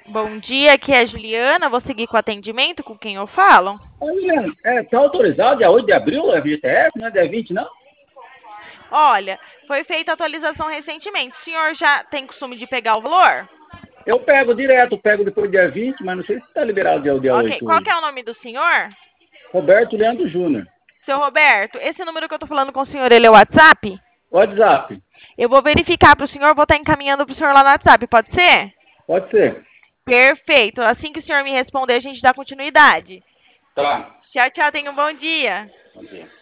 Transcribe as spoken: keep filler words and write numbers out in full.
Bom dia, aqui é a Juliana. Vou seguir com o atendimento com quem eu falo? Ô, Juliano, é, tá autorizado dia oito de abril, é F G T S, não é dia vinte, não? Olha, foi feita a atualização recentemente. O senhor já tem costume de pegar o valor? Eu pego direto, pego depois do dia vinte, mas não sei se está liberado dia, dia Ok. oito Qual hoje. que é o nome do senhor? Roberto Leandro Júnior. Seu Roberto, esse número que eu tô falando com o senhor, ele é o WhatsApp? WhatsApp. Eu vou verificar para o senhor, vou estar encaminhando para o senhor lá no WhatsApp, pode ser? Pode ser. Perfeito. Assim que o senhor me responder, a gente dá continuidade. Tá. Tchau, tchau. Tenha um bom dia. Bom dia.